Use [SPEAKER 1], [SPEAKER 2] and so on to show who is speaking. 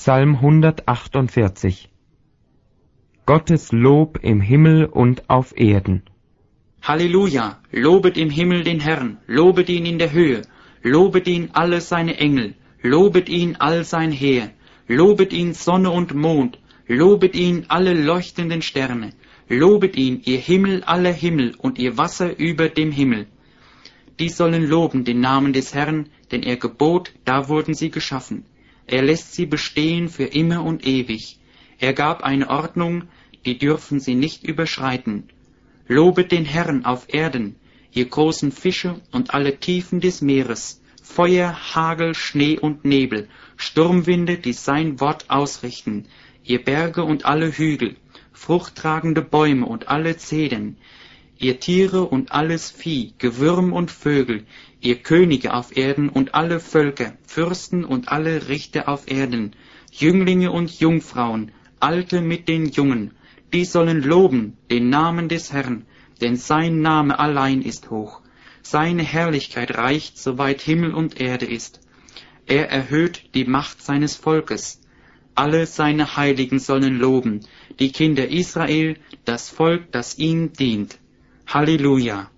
[SPEAKER 1] Psalm 148. Gottes Lob im Himmel und auf Erden.
[SPEAKER 2] Halleluja! Lobet im Himmel den Herrn, lobet ihn in der Höhe, lobet ihn alle seine Engel, lobet ihn all sein Heer, lobet ihn Sonne und Mond, lobet ihn alle leuchtenden Sterne, lobet ihn, ihr Himmel aller Himmel und ihr Wasser über dem Himmel. Die sollen loben den Namen des Herrn, denn er gebot, da wurden sie geschaffen. Er lässt sie bestehen für immer und ewig. Er gab eine Ordnung, die dürfen sie nicht überschreiten. Lobet den Herrn auf Erden, ihr großen Fische und alle Tiefen des Meeres, Feuer, Hagel, Schnee und Nebel, Sturmwinde, die sein Wort ausrichten, ihr Berge und alle Hügel, fruchttragende Bäume und alle Zedern, ihr Tiere und alles Vieh, Gewürm und Vögel, ihr Könige auf Erden und alle Völker, Fürsten und alle Richter auf Erden, Jünglinge und Jungfrauen, Alte mit den Jungen, die sollen loben den Namen des Herrn, denn sein Name allein ist hoch. Seine Herrlichkeit reicht, soweit Himmel und Erde ist. Er erhöht die Macht seines Volkes. Alle seine Heiligen sollen loben, die Kinder Israel, das Volk, das ihm dient. Halleluja!